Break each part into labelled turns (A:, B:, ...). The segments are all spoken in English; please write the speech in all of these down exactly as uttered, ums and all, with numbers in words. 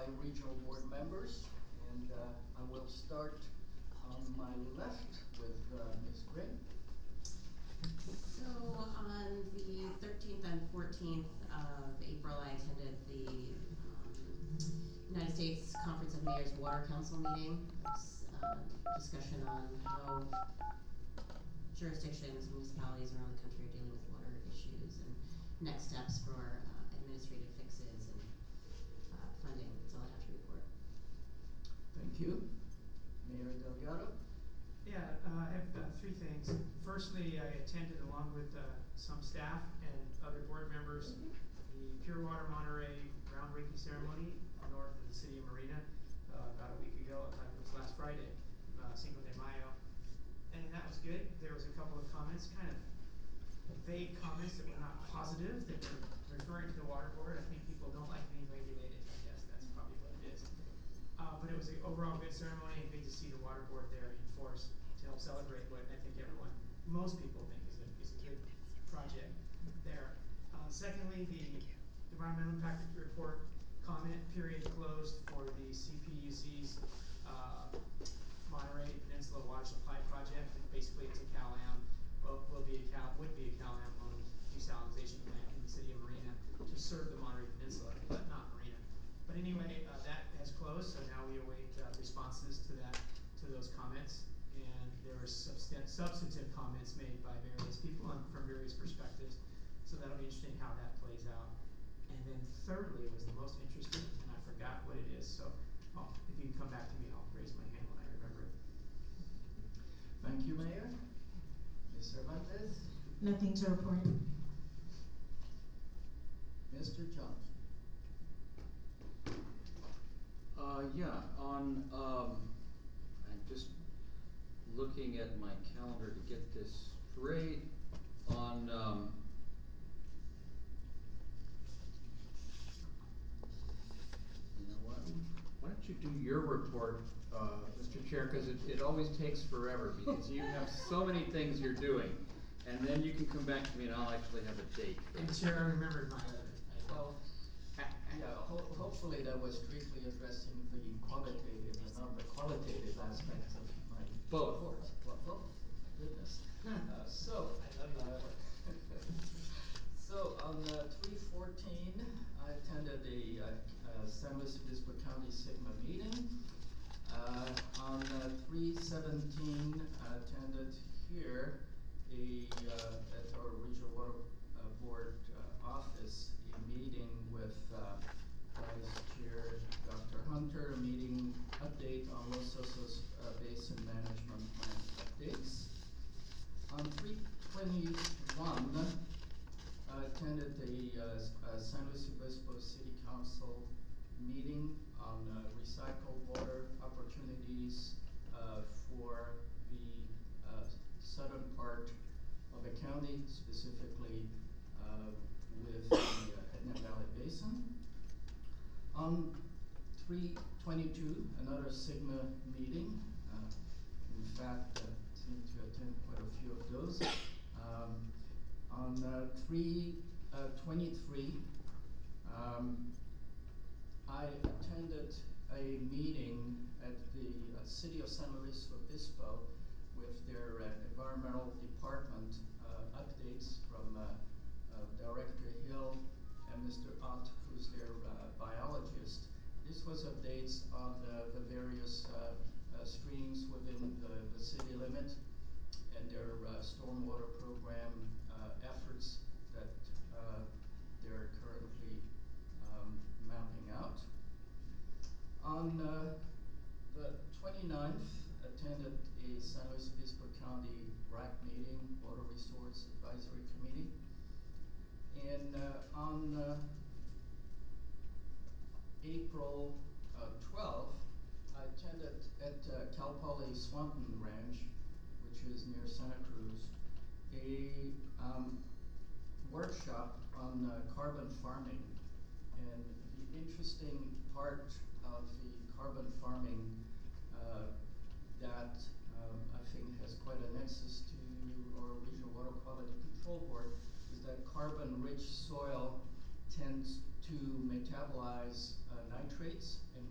A: regional board members, and uh, I will start on my left with uh, Miz Grin.
B: So on the thirteenth and fourteenth of April, I attended the um, United States Conference of Mayors Water Council meeting. It was uh, discussion on how jurisdictions, municipalities around the country are dealing with water issues and next steps for uh, administrative fixes and uh, funding. That's all I have to report.
A: Thank you. Mayor Delgado.
C: Yeah, uh, I have uh, three things. Firstly, I attended along with uh, some staff and other board members the Pure Water Monterey groundbreaking ceremony north of the city of Marina uh, about a week ago. In fact, it was last Friday, uh, Cinco de Mayo. And that was good. There was a couple of comments, kind of vague comments that were not positive, that were referring to the water board. I think people don't like being regulated. I guess that's probably what it is. Uh, but it was an overall good ceremony and good to see the water board there in force to help celebrate what I think everyone, most people think is a, is a good project there. Uh, secondly, the environmental impact report comment period closed for the C P U C's uh, Monterey Peninsula Water Supply Project. Basically, it's a CalAm, well, will be a Cal, would be a CalAm owned desalinization plant in the city of Marina to serve the Monterey Peninsula, but not Marina. But anyway, uh, that has closed, so now we await uh, responses to that, to those comments. And there were substan substantive comments made by various people on, from various perspectives. So that'll be interesting how that plays out. And then thirdly was the most interesting, and I forgot what it is. So oh, if you can come back to me, I'll raise my hand when I remember it.
A: Thank you, Mayor. Miz Cervantes.
D: Nothing to report.
A: Mister Johnson.
E: Uh, yeah, on, um, I'm just looking at my calendar to get this straight. On, um, you know what? Why don't you do your report, uh, Mister Chair, because it, it always takes forever because you have so many things you're doing. And then you can come back to me and I'll actually have a date.
C: And Chair, I remembered my other.
A: Well, yeah, ho hopefully that was strictly addressing the qualitative and not the qualitative aspects of my
E: Both.
A: report. Well, both. Goodness. uh, so,
C: I love your
A: uh,
C: report.
A: so on uh, three fourteen, I attended the uh, uh, San Luis Obispo County Sigma meeting. Uh, on uh, three seventeen, I attended here a uh, at our regional water uh, board uh, office a meeting with uh, Vice Chair Doctor Hunter, a meeting update on Los Osos uh, Basin Management Plan updates. On three twenty-one, I attended the uh, uh, San Luis Obispo City Council meeting on uh, recycled water opportunities uh, for the uh, southern part of the county, specifically uh, with the uh, Etna Valley Basin. On three twenty-two, another Sigma meeting. Uh, in fact, uh, seem to attend quite a few of those. Um, on uh, three twenty-three, um, I attended a meeting at the uh, City of San Luis Obispo with their uh, environmental department uh, updates from uh, uh, Director Hill and Mister Ott, who's their uh, biologist. This was updates on the, the various uh, uh, streams within the, the city limit and their uh, stormwater program uh, efforts that uh, they're currently um, mapping out. On uh, the twenty-ninth, attended a San Luis Obispo County R A C meeting, Water Resource Advisory Committee. And uh, on uh, April uh, twelfth, I attended at uh, Cal Poly Swanton Ranch, which is near Santa Cruz, a um, workshop on uh, carbon farming. And the interesting part of the carbon farming uh, that um, I think has quite a nexus to our Regional Water Quality Control Board is that carbon-rich soil tends to metabolize uh, nitrates and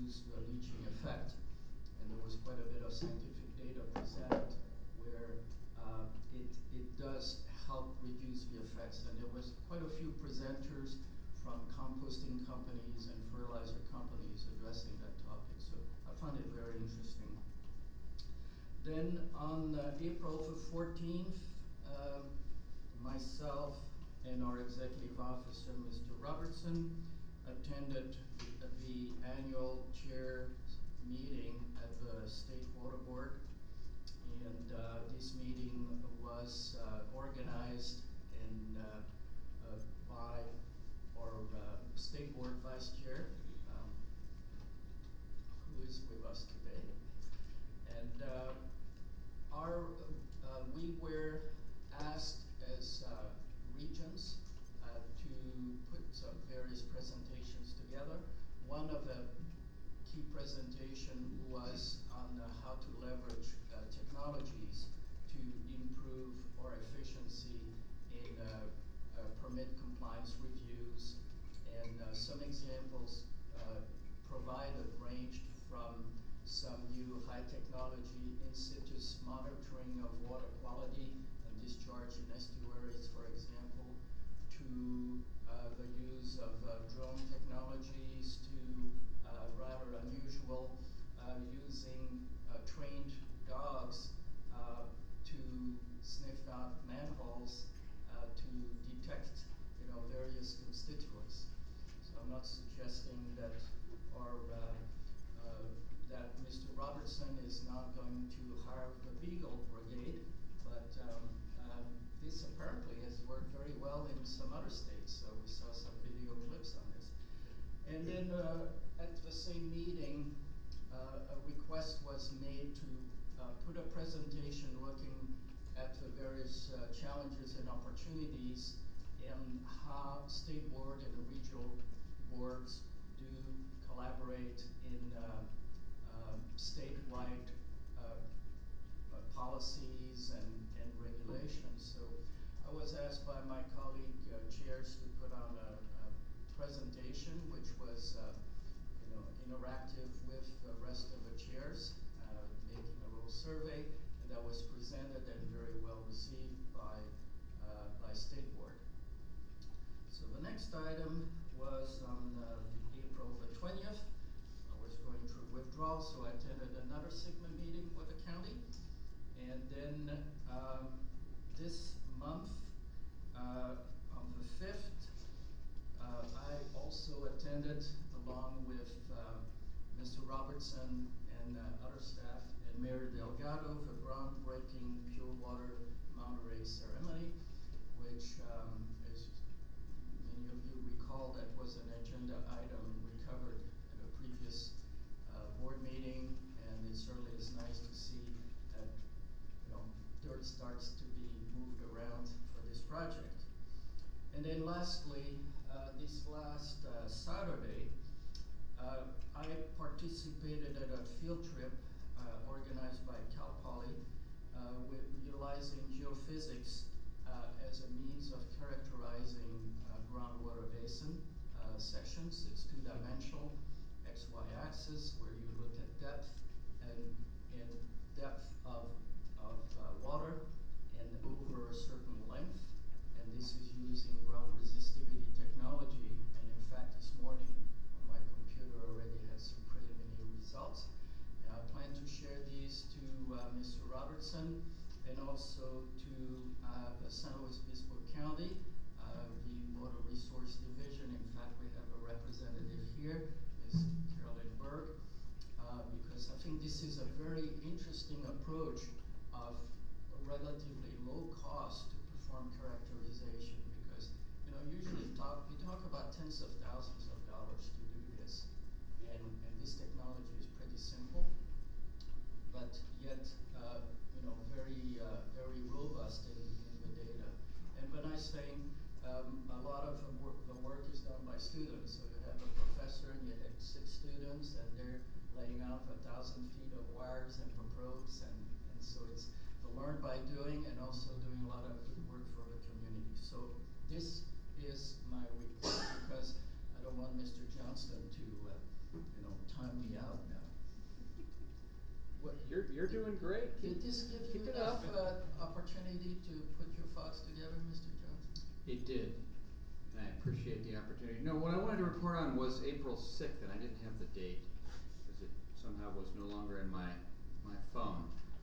A: reduce the leaching effect. And there was quite a bit of scientific data presented where uh, it, it does help reduce the effects. And there was quite a few presenters from composting companies and fertilizer companies addressing that topic. So I found it very interesting. Then on uh, April the fourteenth, uh, myself and our executive officer, Mister Robertson, attended the, the annual chair meeting at the State Water Board. And uh, this meeting was uh, organized and uh, uh, by our uh, State Board Vice Chair, um, who is with us today. And uh, our, uh, we were asked as uh, regions uh, to put some various presentations together. One of the key presentation was on uh, how to leverage uh, technologies to improve our efficiency in uh, uh, permit compliance reviews. And uh, some examples uh, provided ranged from some new high technology in situ monitoring of water quality and discharge in estuaries, for example, to uh, the use of uh, drone technologies, to uh, rather unusual uh, using uh, trained dogs uh, to sniff out manholes uh, to detect, you know, various constituents. So I'm not suggesting that our uh, uh, that Mister Robertson is not going to hire the Beagle Brigade, but um, um, this apparently has worked very well in some other states. So we saw some video clips on this. And then uh, at the same meeting, uh, a request was made to uh, put a presentation looking at the various uh, challenges and opportunities and how state board and regional boards do collaborate in uh, uh, statewide uh, uh, policies and, and regulations. So I was asked by my colleague uh, chairs to put on a, a presentation which was uh, you know, interactive with the rest of the chairs, uh, making a little survey, and that was presented and very well received by, uh, by State Board. So the next item was on uh, April the twentieth. I was going through withdrawal, so I attended another SIGMA meeting with the county. And then um, this month, uh, on the fifth, uh, I also attended, along with uh, Mister Robertson and uh, other staff, and Mayor Delgado, the groundbreaking Pure Water Monterey ceremony, which um, as many of you recall, that was an agenda item we covered at a previous uh, board meeting, and it certainly is nice to see that, you know, dirt starts to be moved around for this project. And then lastly, uh, this last uh, Saturday, uh, I participated at a field trip uh, organized by Cal Poly uh, with utilizing geophysics uh, as a means of characterizing uh, groundwater basin uh, sections. It's two-dimensional, X Y axis, where you look at depth and, and depth of, of uh, water and over a certain length. And this is using ground resistivity technology. And in fact, this morning on my computer already has some preliminary results. And I plan to share these to uh, Mister Robertson and also to uh, the San Luis Obispo County, uh, the Water Resource Division. In fact, we have a representative here, Miz Carolyn Berg, uh, because I think this is a very interesting approach of a relatively low cost to perform characterization, because, you know, usually talk, we talk about tens of thousands of dollars to do this, and, and this technology is pretty simple, but yet, uh, you know, very, uh, very robust in, in the data. And the nice thing, um, a lot of the work, the work is done by students. So you have a professor and you have six students, and they're laying out a thousand feet of wires and probes, and, and so it's the learn by doing, and also doing a lot of good work for the community. So this is my report, because I don't want Mister Johnston to, uh, you know, time me out now. What,
E: You're, you're doing great.
A: did this give
E: Keep
A: you
E: it
A: enough,
E: up.
A: uh, opportunity to put your thoughts together, Mister Jones?
E: It did, and I appreciate the opportunity. No, what I wanted to report on was April sixth, and I didn't have the date, because it somehow was no longer in my, my phone.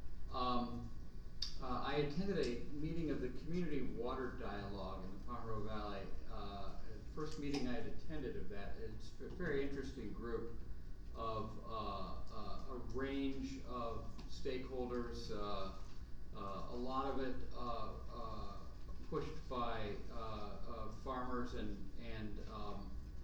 E: Um, uh, I attended a meeting of the Community Water Dialogue in the Pajaro Valley. Uh, first meeting I had attended of that. It's a very interesting group of uh, uh, a range of stakeholders, uh, uh, a lot of it uh, uh, pushed by uh, uh, farmers and and um,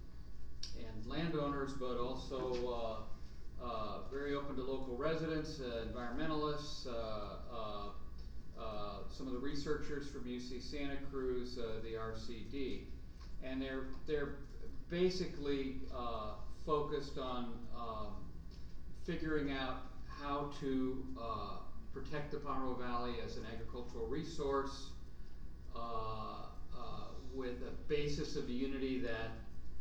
E: and landowners, but also uh, uh, very open to local residents, uh, environmentalists, uh, uh, uh, some of the researchers from U C Santa Cruz, uh, the R C D, and they're they're basically uh, focused on um, figuring out how to uh, protect the Pajaro Valley as an agricultural resource, uh, uh, with a basis of unity that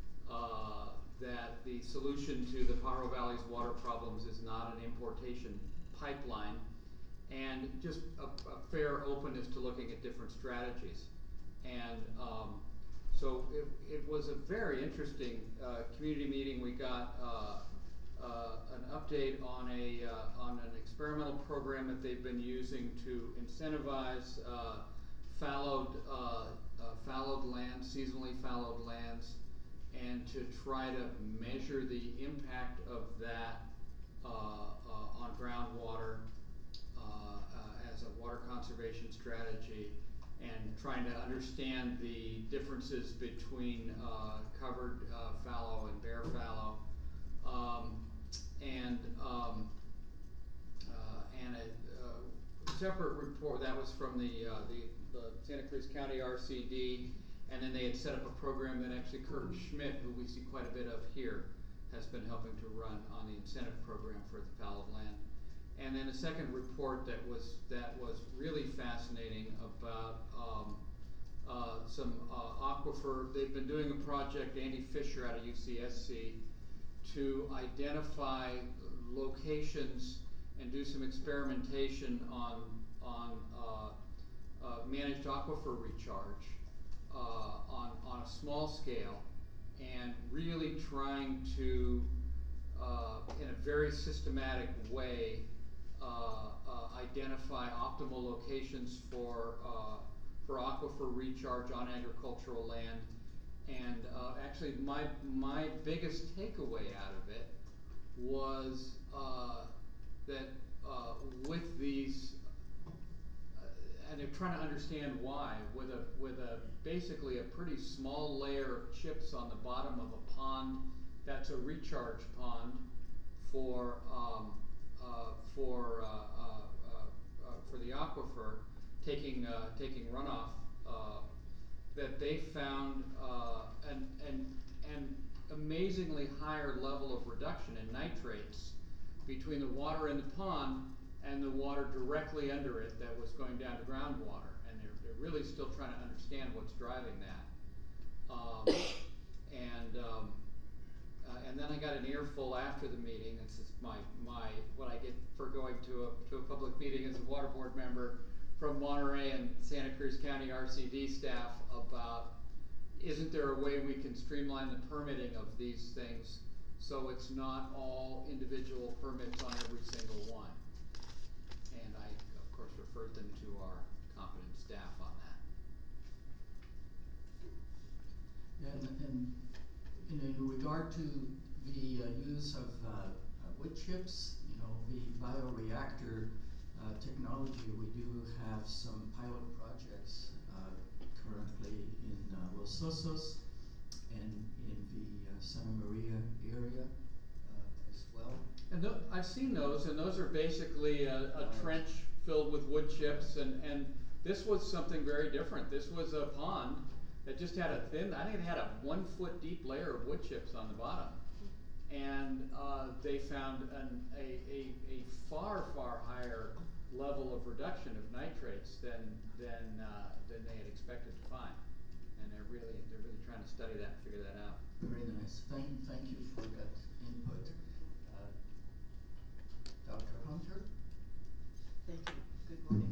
E: uh, that the solution to the Pajaro Valley's water problems is not an importation pipeline, and just a, a fair openness to looking at different strategies. And um, so it, it was a very interesting uh, community meeting. We got uh, uh, an update on a uh, on an experimental program that they've been using to incentivize uh, fallowed uh, uh, fallowed lands, seasonally fallowed lands, and to try to measure the impact of that uh, uh, on groundwater uh, uh, as a water conservation strategy, and trying to understand the differences between uh, covered uh, fallow and bare fallow, um, and um, uh, and a uh, separate report that was from the, uh, the the Santa Cruz County R C D, and then they had set up a program that actually Kurt Schmidt, who we see quite a bit of here, has been helping to run on the incentive program for the fallowed land. And then a second report that was that was really fascinating about um, uh, some uh, aquifer. They've been doing a project, Andy Fisher out of U C S C, to identify locations and do some experimentation on on uh, uh, managed aquifer recharge uh, on on a small scale, and really trying to uh, in a very systematic way Uh, uh, identify optimal locations for uh, for aquifer recharge on agricultural land. And uh, actually my my biggest takeaway out of it was uh, that uh, with these uh, and they're trying to understand why, with a with a basically a pretty small layer of chips on the bottom of a pond that's a recharge pond for um, Uh, for uh, uh, uh, uh, for the aquifer, taking uh, taking runoff, uh, that they found uh, an, an an amazingly higher level of reduction in nitrates between the water in the pond and the water directly under it that was going down to groundwater, and they're they're really still trying to understand what's driving that. Um, and um, Uh, and then I got an earful after the meeting. This is my, my what I get for going to a to a public meeting as a water board member, from Monterey and Santa Cruz County R C D staff about, isn't there a way we can streamline the permitting of these things so it's not all individual permits on every single one? And I of course referred them to our competent staff on that.
A: And, and you know, in regard to the uh, use of uh, uh, wood chips, you know, the bioreactor uh, technology, we do have some pilot projects uh, currently in uh, Los Osos and in the uh, Santa Maria area uh, as well.
E: And th I've seen those, and those are basically a, a
A: Right.
E: trench filled with wood chips, and, and this was something very different. This was a pond that just had a thin, I think it had a one foot deep layer of wood chips on the bottom. And uh, they found an, a, a, a far, far higher level of reduction of nitrates than, than, uh, than they had expected to find. And they're really, they're really trying to study that and figure that out.
A: Very nice. Thank, thank you for that input. Hunter.
D: Thank you. Good morning.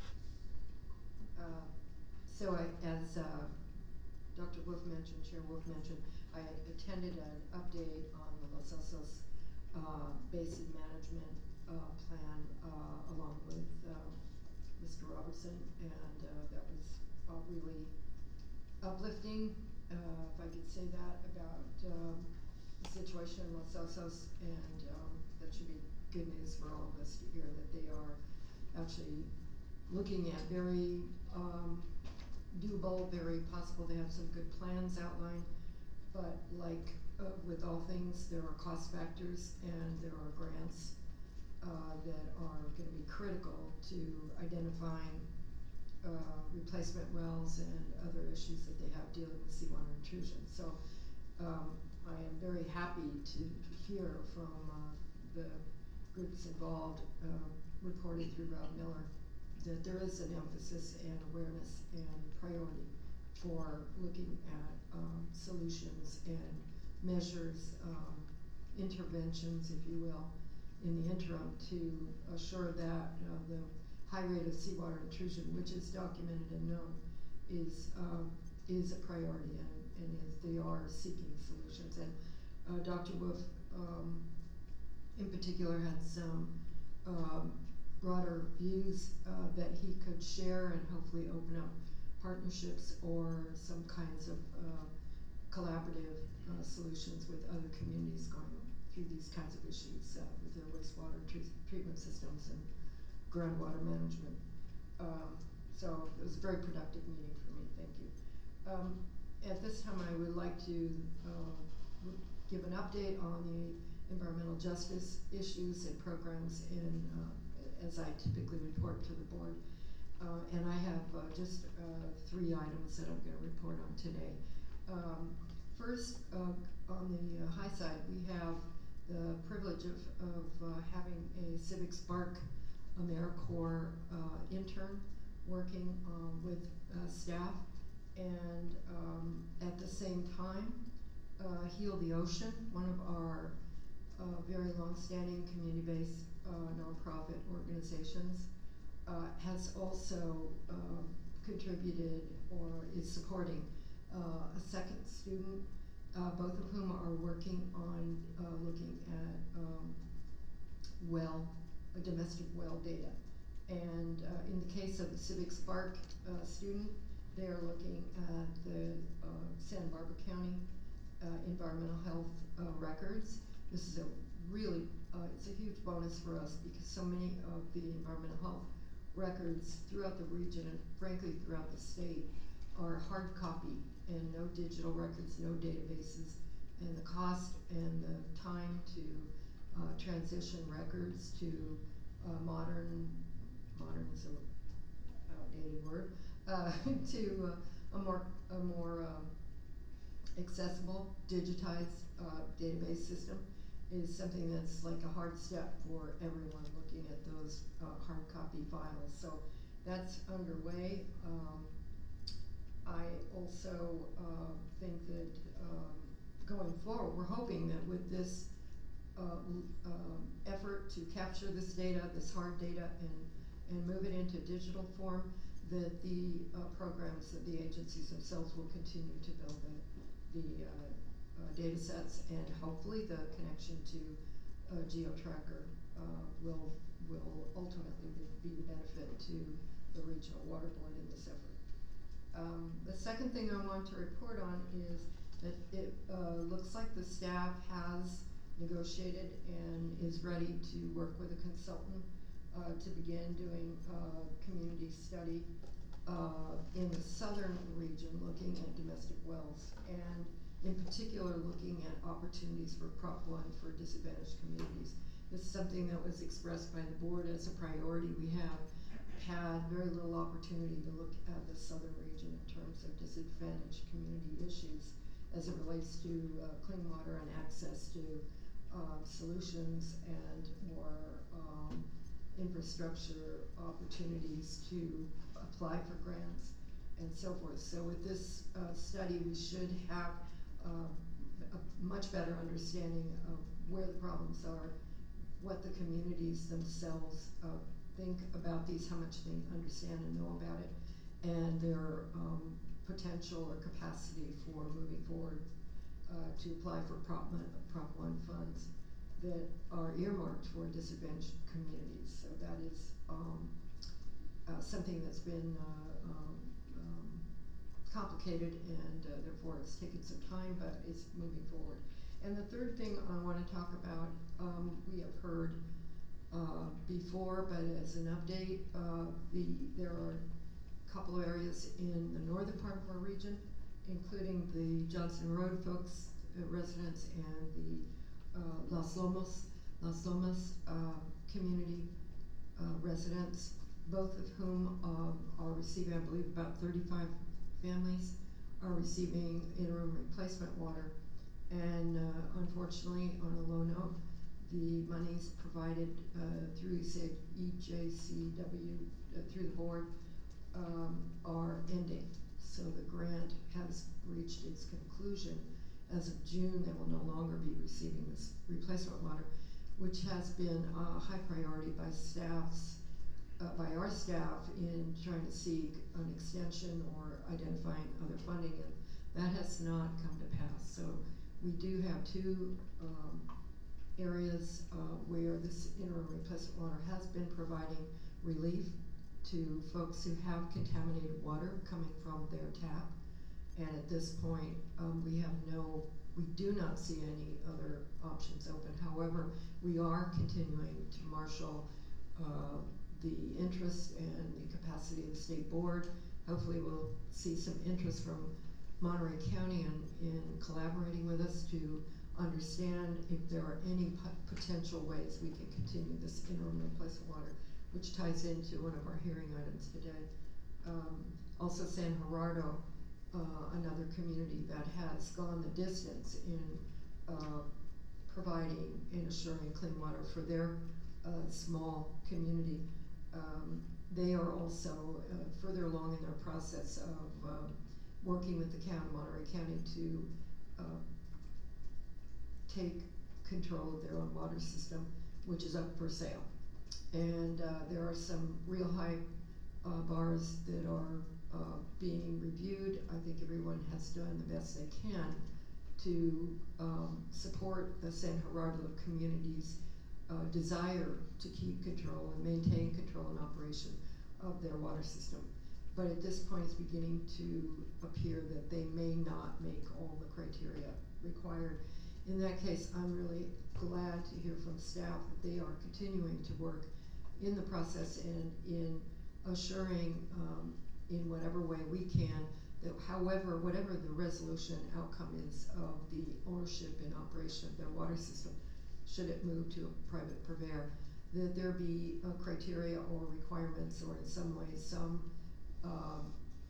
D: Uh, So I, as uh, Doctor Wolf mentioned, Chair Wolf mentioned, I attended an update on the Los Altos uh, Basin Management uh, Plan uh, along with uh, Mister Robertson, and uh, that was uh, really uplifting, uh, if I could say that, about um, the situation in Los Altos, and um, that should be good news for all of us to hear that they are actually looking at very um, doable, very possible. They have some good plans outlined, but like uh, with all things, there are cost factors and there are grants uh, that are going to be critical to identifying uh, replacement wells and other issues that they have dealing with seawater intrusion. So um, I am very happy to hear from uh, the groups involved, uh, reported through Rob Miller, that there is an emphasis and awareness and priority for looking at um, solutions and measures, um, interventions, if you will, in the interim to assure that uh, the high rate of seawater intrusion, which is documented and known, is um, is a priority, and, and is, they are seeking solutions. And uh, Doctor Wolf, um, in particular, had some um, broader views uh, that he could share and hopefully open up partnerships or some kinds of uh, collaborative uh, solutions with other communities going through these kinds of issues uh, with their wastewater tre- treatment systems and groundwater management. Um, so it was a very productive meeting for me, thank you. Um, at this time I would like to uh, give an update on the environmental justice issues and programs in, uh, as I typically report to the board. Uh, and I have uh, just uh, three items that I'm going to report on today. Um, first, uh, on the uh, high side, we have the privilege of, of uh, having a Civic Spark AmeriCorps uh, intern working uh, with uh, staff, and um, at the same time, uh, Heal the Ocean, one of our uh, very long-standing community-based uh, nonprofit organizations, uh, has also uh, contributed or is supporting uh, a second student, uh, both of whom are working on uh, looking at um, well, uh, domestic well data. And uh, in the case of the Civic Spark uh, student, they are looking at the uh, Santa Barbara County uh, environmental health uh, records. This is a really, uh, it's a huge bonus for us because so many of the environmental health records throughout the region and frankly throughout the state are hard copy and no digital records, no databases, and the cost and the time to uh, transition records to uh, modern, modern is an outdated word, uh, to uh, a more, a more um, accessible, digitized uh, database system is something that's like a hard step for everyone looking at those uh, hard copy files. So that's underway. Um, I also uh, think that um, going forward, we're hoping that with this uh, um, effort to capture this data, this hard data, and, and move it into digital form, that the uh, programs that the agencies themselves will continue to build the, the uh, uh, data sets, and hopefully the connection to uh, GeoTracker uh, will, will ultimately be the benefit to the Regional Water Board in this effort. Um, the second thing I want to report on is that it uh, looks like the staff has negotiated and is ready to work with a consultant uh, to begin doing uh, community study uh, in the southern region, looking at domestic wells, and in particular looking at opportunities for Prop one for disadvantaged communities. This is something that was expressed by the board as a priority. We have had very little opportunity to look at the southern region in terms of disadvantaged community issues as it relates to uh, clean water and access to uh, solutions and more um, infrastructure opportunities to apply for grants and so forth. So with this uh, study, we should have uh, a much better understanding of where the problems are, what the communities themselves, uh, think about these, how much they understand and know about it, and their, um, potential or capacity for moving forward, uh, to apply for Prop one, Prop one funds that are earmarked for disadvantaged communities. So that is, um, uh, something that's been, uh, um, um, complicated, and uh, therefore it's taken some time, but it's moving forward. And the third thing I wanna talk about, um, we have heard, uh, before, but as an update, uh, the, there are a couple of areas in the northern part of our region, including the Johnson Road folks, uh, residents, and the, uh, Las Lomas, Las Lomas, uh, community, uh, residents, both of whom, um, are receiving, I believe, about thirty-five families are receiving interim replacement water. And, uh, unfortunately, on a low note, the monies provided, uh, through E J C W, uh, through the board, um, are ending. So the grant has reached its conclusion. As of June, they will no longer be receiving this replacement water, which has been a high priority by staffs, uh, by our staff in trying to seek an extension or identifying other funding, and that has not come to pass. So we do have two, um, areas, uh, where this interim replacement water has been providing relief to folks who have contaminated water coming from their tap. And at this point, um, we have no, we do not see any other options open. However, we are continuing to marshal, uh, the interest and the capacity of the state board. Hopefully we'll see some interest from Monterey County in, in collaborating with us to understand if there are any pot- potential ways we can continue this interim replacement water, which ties into one of our hearing items today. Um, also San Gerardo, uh, another community that has gone the distance in, uh, providing and assuring clean water for their, uh, small community. Um, they are also, uh, further along in their process of, uh, working with the county, Monterey County, to, uh, take control of their own water system, which is up for sale. And, uh, there are some real high, uh, bars that are, uh, being reviewed. I think everyone has done the best they can to, um, support the San Gerardo community's, uh, desire to keep control and maintain control and operation of their water system. But at this point, it's beginning to appear that they may not make all the criteria required. In that case, I'm really glad to hear from staff that they are continuing to work in the process and in assuring, um, in whatever way we can, that however, whatever the resolution outcome is of the ownership and operation of their water system, should it move to a private purveyor, that there be a criteria or requirements, or in some ways some, um,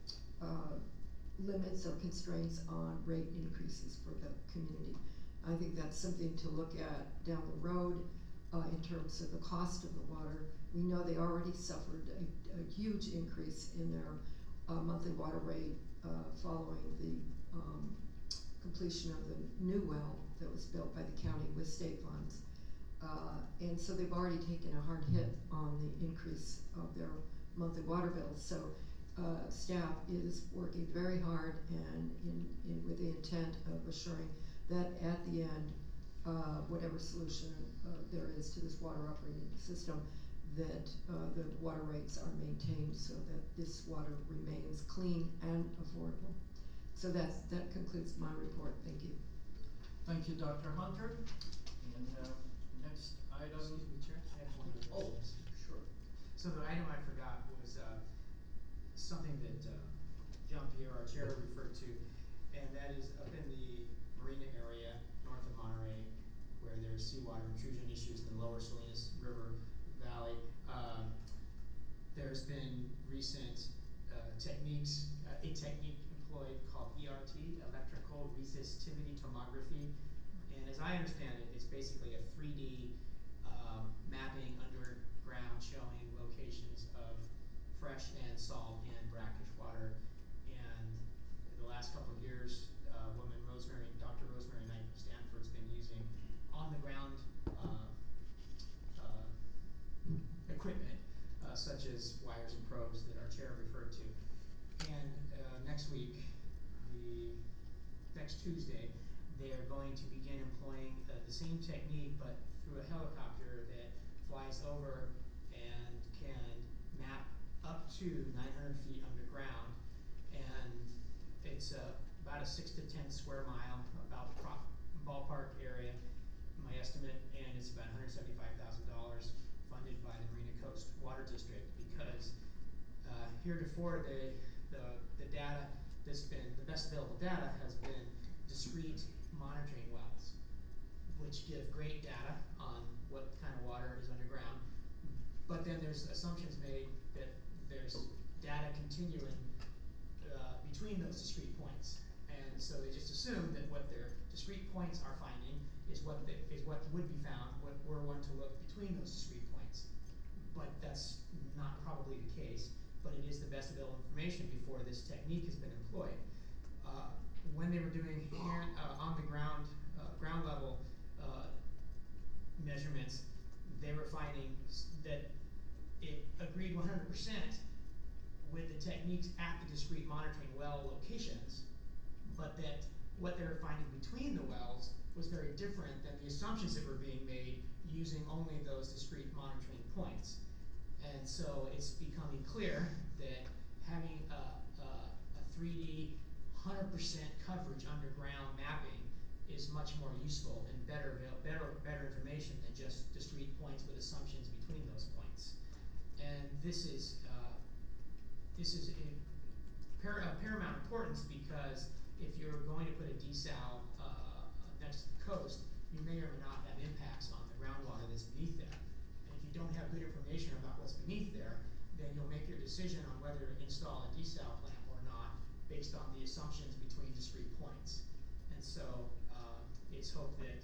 D: uh, limits or constraints on rate increases for the community. I think that's something to look at down the road, uh, in terms of the cost of the water. We know they already suffered a, a huge increase in their, uh, monthly water rate, uh, following the, um, completion of the new well that was built by the county with state funds. Uh, and so they've already taken a hard hit on the increase of their monthly water bills. So, uh, staff is working very hard and in, in with the intent of assuring that at the end, uh, whatever solution, uh, there is to this water operating system, that, uh, the water rates are maintained so that this water remains clean and affordable. So that's, that concludes my report. Thank you.
A: Thank you, Doctor Hunter. And, uh, next item.
C: Excuse me, Chair, I have one other
A: Oh,
C: thing.
A: sure.
C: So the item I forgot was, uh, something that, uh, John Pierre, our chair, referred to, and that is up in the marina area, north of Monterey, where there's seawater intrusion issues in the lower Salinas River Valley. Uh, there's been recent, uh, techniques, uh, a technique employed called E R T, electrical resistivity tomography. And as I understand it, it's basically a three D, um, mapping underground showing locations of fresh and salt and brackish water. And in the last couple of years, uh, woman Rosemary, Doctor Rosemary Knight of Stanford's been using on the ground, uh, next week, the next Tuesday, they are going to begin employing uh, the same technique, but through a helicopter that flies over and can map up to nine hundred feet underground. And it's uh, about a six to ten square mile, about prop ballpark area, my estimate, and it's about one hundred seventy-five thousand dollars funded by the Marina Coast Water District, because uh, heretofore the, the the data that's been, the best available data has been discrete monitoring wells, which give great data on what kind of water is underground. But then there's assumptions made that there's data continuing uh, between those discrete points. And so they just assume that what their discrete points are finding is what they, is what would be found, what were one to look between those discrete points. But that's not probably the case, but it is the best available information before this technique has been employed. Uh, when they were doing hand, uh, on the ground, uh, ground level uh, measurements, they were finding that it agreed one hundred percent with the techniques at the discrete monitoring well locations, but that what they were finding between the wells was very different than the assumptions that were being made using only those discrete monitoring points. And so it's becoming clear that having a, a, a three D one hundred percent coverage underground mapping is much more useful and better, better, better information than just discrete points with assumptions between those points. And this is uh, this is a par of paramount importance, because if you're going to put a desal uh, next to the coast, you may or may not have impacts on the groundwater that's beneath there. And if you don't have good information about what's beneath there, then you'll make your decision on whether to install a desal plant or not based on the assumptions between discrete points. And so uh, it's hoped that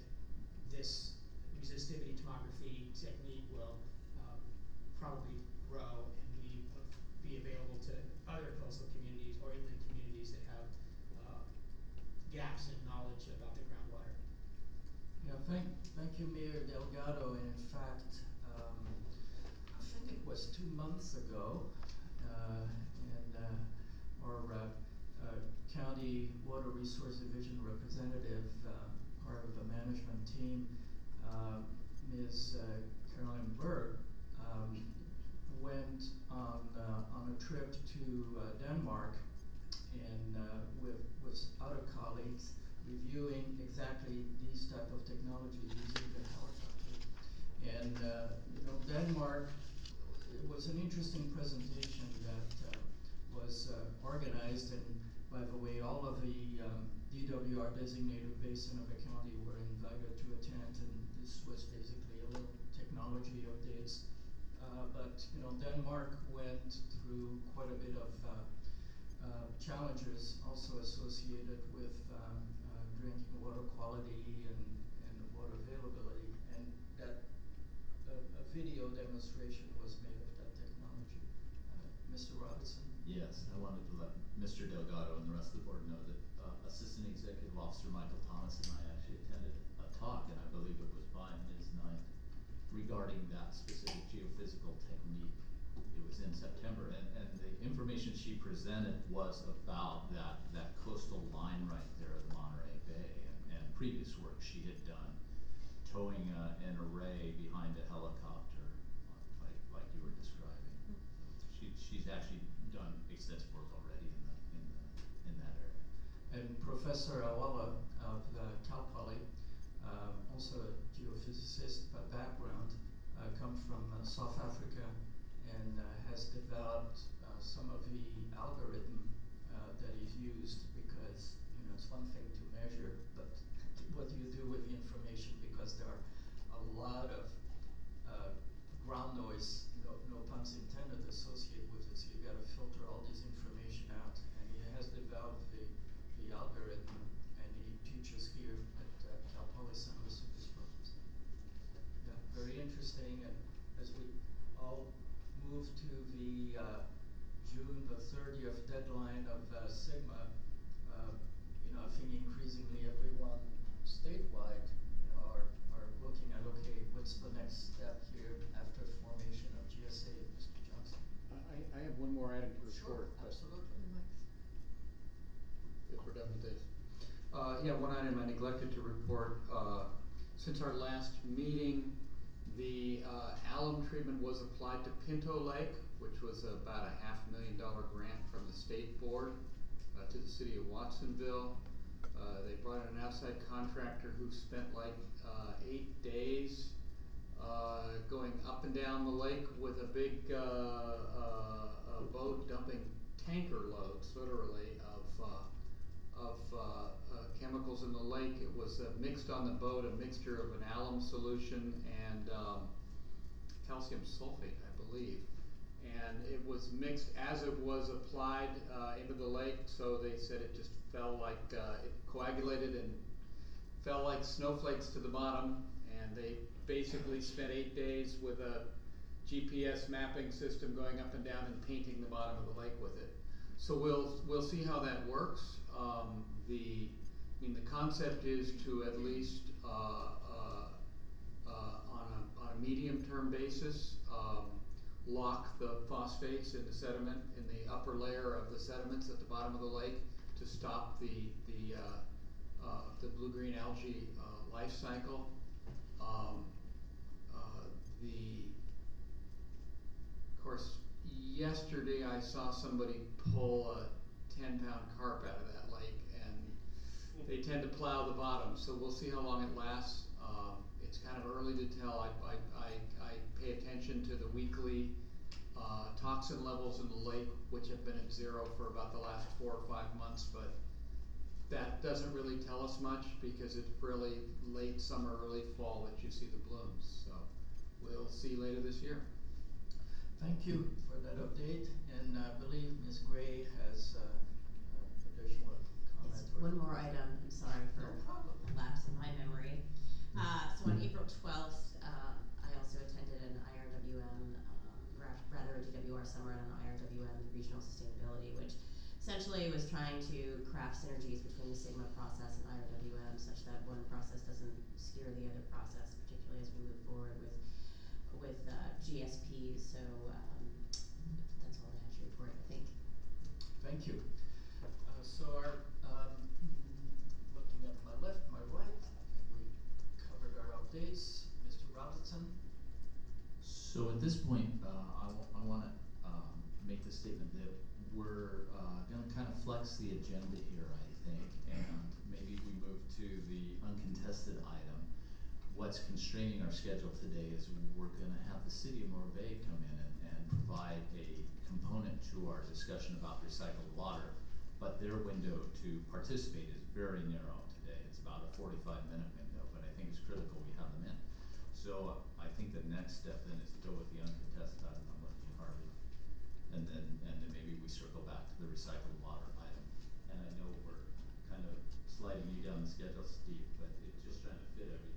C: this resistivity tomography technique will um, probably grow and be, be available to other coastal communities or inland communities that have uh, gaps in knowledge about the groundwater.
A: Yeah, thank, thank you, Mayor Delgado. And in fact, um, I think it was two months ago, uh, and uh, our uh, uh, County Water Resource Division representative, uh, part of the management team, uh, Miz Uh, Caroline Berg, um, went on uh, on a trip to uh, Denmark, and uh, with with other colleagues, reviewing exactly these type of technology using the helicopter. And uh, you know, Denmark, it was an interesting presentation that uh, was uh, organized, and by the way, all of the um, D W R designated basin of the county were invited to attend, and this was basically a little technology updates. Uh, but you know, Denmark went through quite a bit of uh, uh, challenges also associated with um, uh, drinking water quality and, and water availability, and that a, a video demonstration was made of that technology. Uh, Mister Robinson?
F: Yes, I wanted to let Mister Delgado and the rest of the board know that uh, Assistant Executive Officer Michael Thomas and I actually attended a talk, and I believe it was by Miz Knight, regarding that specific geophysical technique. It was in September, and, and the information she presented was about that, that coastal line right there at Monterey Bay, and, and previous work she had done, towing uh, an array behind a helicopter, like, like you were describing. She, she's actually done extensive work already in the, in the, in that area.
A: And Professor Awala of the Cal Poly, um, also a geophysicist by background, uh, come from uh, South Africa, and uh, has developed uh, some of the algorithm uh, that is used, because you know, it's one thing to measure, but what do you do with the information, because there are a lot of uh, ground noise, no, no puns intended, associated with it, so you got to filter all this information out. And he has developed the, the algorithm, and he teaches here at uh, Cal Poly San Luis Obispo. So, yeah, very interesting. And as we all move to the uh, June the thirtieth deadline of uh, Sigma, uh, you know, I think increasingly everyone statewide, you know, are, are looking at, okay, what's the next step here after formation of G S A, Mister Johnson?
G: I, I have one more item to
D: Sure,
G: report. but,
D: absolutely, Mike.
E: I neglected to report, uh, since our last meeting, the, uh, alum treatment was applied to Pinto Lake, which was about a half million dollar grant from the state board, uh, to the city of Watsonville. Uh, they brought in an outside contractor who spent like, uh, eight days, uh, going up and down the lake with a big, uh, uh, a boat dumping tanker loads, literally, of, uh, of, uh, uh, chemicals in the lake. It was uh, mixed on the boat, a mixture of an alum solution and, um, calcium sulfate, I believe. And it was mixed as it was applied, uh, into the lake, so they said it just fell like, uh, it coagulated and fell like snowflakes to the bottom, and they basically spent eight days with a G P S mapping system going up and down and painting the bottom of the lake with it. So we'll, we'll see how that works. Um, the, I mean, the concept is to at least, uh, uh, uh, on a, on a medium-term basis, um, lock the phosphates in the sediment, in the upper layer of the sediments at the bottom of the lake to stop the, the, uh, uh, the blue-green algae, uh, life cycle. Um, uh, the, of course, yesterday I saw somebody pull a ten pound carp out of that lake, and they tend to plow the bottom, so we'll see how long it lasts. Um, it's kind of early to tell. I, I, I, I pay attention to the weekly uh, toxin levels in the lake, which have been at zero for about the last four or five months, but that doesn't really tell us much because it's really late summer, early fall that you see the blooms. So we'll see later this year.
A: Thank you for that update, and I believe Miz Gray has, uh, uh, additional comment.
B: Yes,
A: or-
B: one more item, I'm sorry for
A: No problem.
B: lapse in my memory. Uh, so on April twelfth, uh, I also attended an I R W M, um, ra- rather a D W R summit on I R W M regional sustainability, which essentially was trying to craft synergies between the Sigma process and I R W M such that one process doesn't steer the other process, particularly as we move forward with with uh, G S Ps. So um, that's all I have to report, I think.
A: Thank you. Uh, so our, um, looking at my left, my right, I think we covered our updates. Mister Robertson?
F: So at this point, uh, I, w- I wanna, um, make the statement that we're, uh, gonna kind of flex the agenda here, I think, and maybe we move to the uncontested item. What's constraining our schedule today is we're gonna have the city of Morvay come in and, and provide a component to our discussion about recycled water, but their window to participate is very narrow today. It's about a forty-five minute window, but I think it's critical we have them in. So uh, I think the next step then is to go with the uncontested item. I'm looking at Harvey. And then, and then maybe we circle back to the recycled water item. And I know we're kind of sliding you down the schedule, Steve, but it's just trying to fit everything